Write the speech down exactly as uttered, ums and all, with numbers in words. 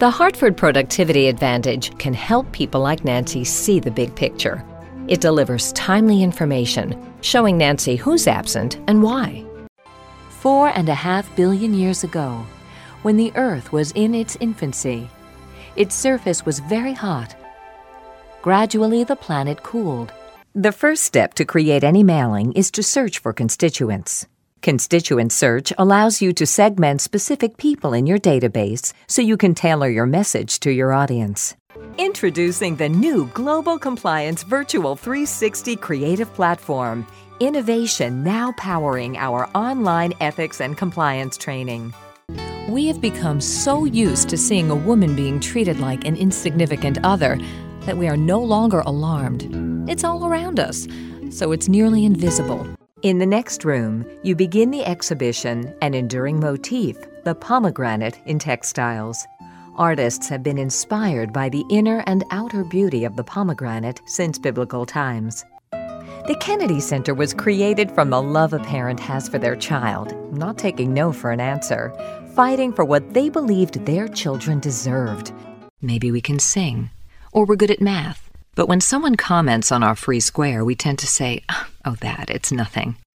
The Hartford Productivity Advantage can help people like Nancy see the big picture. It delivers timely information, showing Nancy who's absent and why. Four and a half billion years ago, when the Earth was in its infancy, its surface was very hot. Gradually, the planet cooled. The first step to create any mailing is to search for constituents. Constituent search allows you to segment specific people in your database so you can tailor your message to your audience. Introducing the new Global Compliance Virtual three sixty Creative Platform. Innovation now powering our online ethics and compliance training. We have become so used to seeing a woman being treated like an insignificant other that we are no longer alarmed. It's all around us, so it's nearly invisible. In the next room, you begin the exhibition An Enduring Motif, the pomegranate in textiles. Artists have been inspired by the inner and outer beauty of the pomegranate since biblical times. The Kennedy Center was created from the love a parent has for their child, not taking no for an answer, fighting for what they believed their children deserved. Maybe we can sing, or we're good at math. But when someone comments on our free square, we tend to say, oh, that, it's nothing.